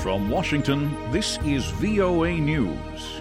From Washington, this is VOA News.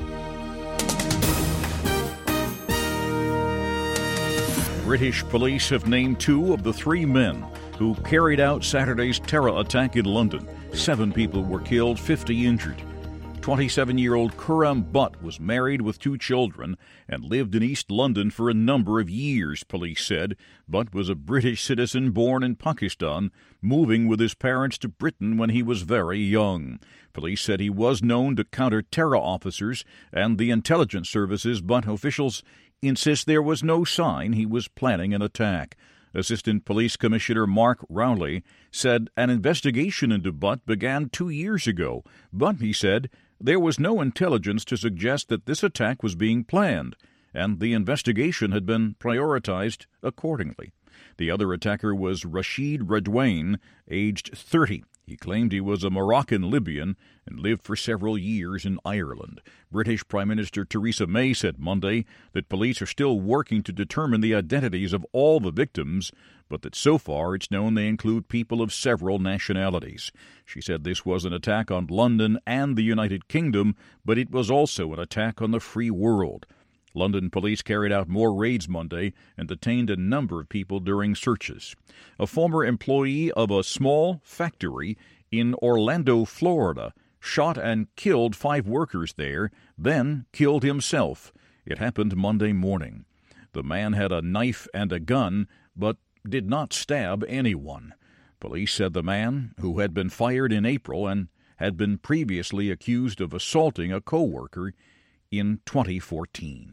British police have named two of the three men who carried out Saturday's terror attack in London. 7 people were killed, 50 injured. 27-year-old Khurram Butt was married with 2 children and lived in East London for a number of years, police said. Butt was a British citizen born in Pakistan, moving with his parents to Britain when he was very young. Police said he was known to counter terror officers and the intelligence services, but officials insist there was no sign he was planning an attack. Assistant Police Commissioner Mark Rowley said an investigation into Butt began 2 years ago, but, he said, there was no intelligence to suggest that this attack was being planned, and the investigation had been prioritized accordingly. The other attacker was Rashid Redouane, aged 30. He claimed he was a Moroccan-Libyan and lived for several years in Ireland. British Prime Minister Theresa May said Monday that police are still working to determine the identities of all the victims, but that so far it's known they include people of several nationalities. She said this was an attack on London and the United Kingdom, but it was also an attack on the free world. London police carried out more raids Monday and detained a number of people during searches. A former employee of a small factory in Orlando, Florida, shot and killed 5 workers there, then killed himself. It happened Monday morning. The man had a knife and a gun, but did not stab anyone. Police said the man, who had been fired in April and had been previously accused of assaulting a co-worker in 2014.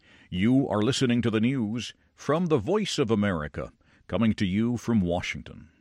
You are listening to the news from the Voice of America, coming to you from Washington.